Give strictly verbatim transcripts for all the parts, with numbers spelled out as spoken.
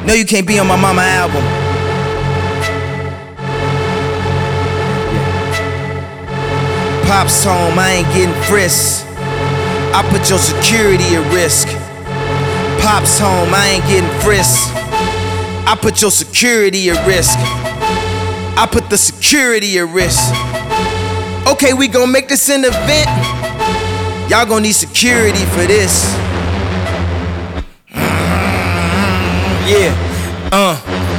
No, you can't be on my mama album. Pop's home, I ain't getting frisked. I put your security at risk. Pop's home, I ain't getting frisked. I put your security at risk. I put the security at risk. Okay, we gon' make this an event. Y'all gon' need security for this. Yeah, uh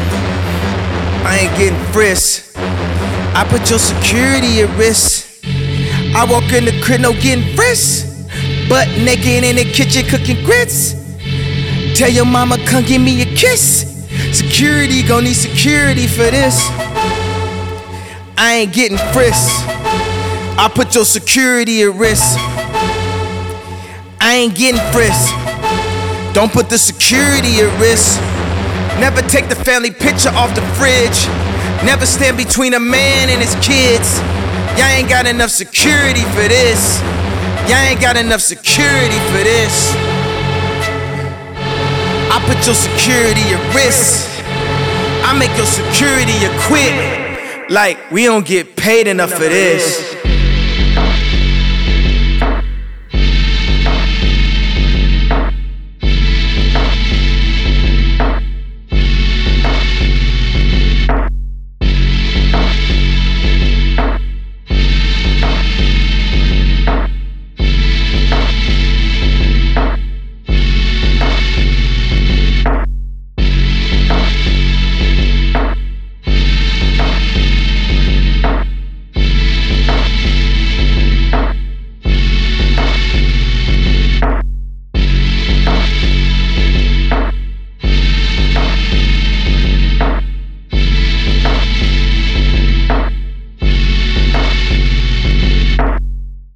I ain't getting frisked. I put your security at risk. I walk in the crib, no getting frisked. Butt naked in the kitchen cooking grits. Tell your mama come give me a kiss. Security gon' need security for this. I ain't getting frisked. I put your security at risk. I ain't getting frisked. Don't put the security at risk. Never take the family picture off the fridge. Never stand between a man and his kids. Y'all ain't got enough security for this. Y'all ain't got enough security for this. I put your security at risk. I make your security a quit. Like, we don't get paid enough for this.